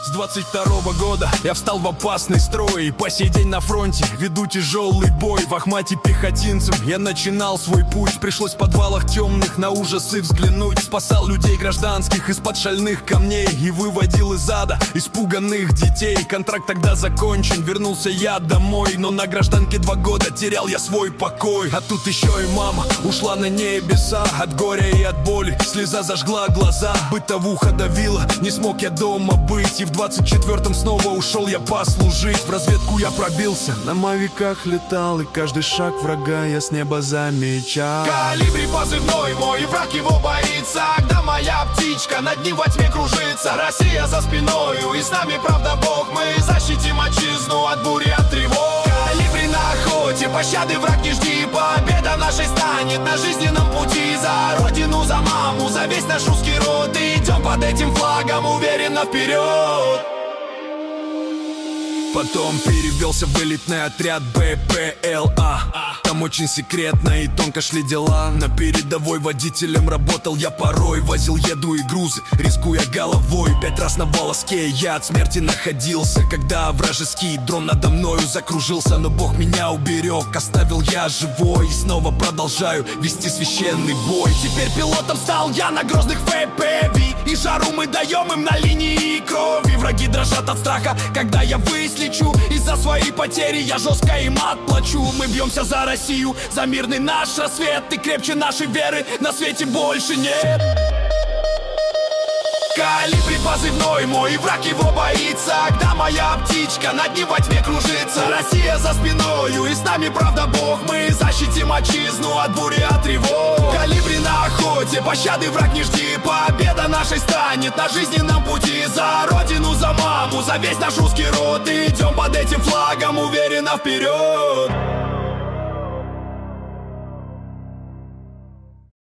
С 22-го года я встал в опасный строй, и по сей день на фронте веду тяжелый бой. В Ахмате пехотинцем я начинал свой путь. Пришлось в подвалах темных на ужасы взглянуть. Спасал людей гражданских из-под шальных камней и выводил из ада испуганных детей. Контракт тогда закончен, вернулся я домой, но на гражданке 2 года терял я свой покой. А тут еще и мама ушла на небеса. От горя и от боли слеза зажгла глаза. Бытовуха давила, не смог я дома быть. И в 24-м снова ушел я послужить. В разведку я пробился, на мавиках летал, и каждый шаг врага я с неба замечал. Калибри позывной мой, и враг его боится. Когда моя птичка над ним во тьме кружится. Россия за спиною, и с нами правда Бог. Мы защитим отчизну от бури, от тревог. Калибри на охоте, пощады враг не жди. Победа нашей станет на жизненном пути. За родину, за маму, за весь наш русский род. Идем под этим флагом уверенно вперед. Потом перевелся в элитный отряд БПЛА. Там очень секретно и тонко шли дела. На передовой водителем работал я порой. Возил еду и грузы, рискуя головой. 5 раз на волоске я от смерти находился, когда вражеский дрон надо мною закружился. Но Бог меня уберег, оставил я живой. И снова продолжаю вести священный бой. Теперь пилотом стал я на грозных ФПВ. И жару мы даем им на линии крови. Враги дрожат от страха, когда я выслечу. Из-за своей потери я жестко им отплачу. Мы бьемся за Россию, за мирный наш рассвет. И крепче нашей веры на свете больше нет. Калибри позывной мой, и враг его боится. Когда моя птичка над ним во тьме кружится. Россия за спиною, и с нами правда Бог. Мы защитим отчизну от бури, от тревог. Калибри на охоте, пощады враг не жди. Победа нашей станет на жизненном пути. За родину, за маму, за весь наш русский род. Идем под этим флагом уверенно вперед.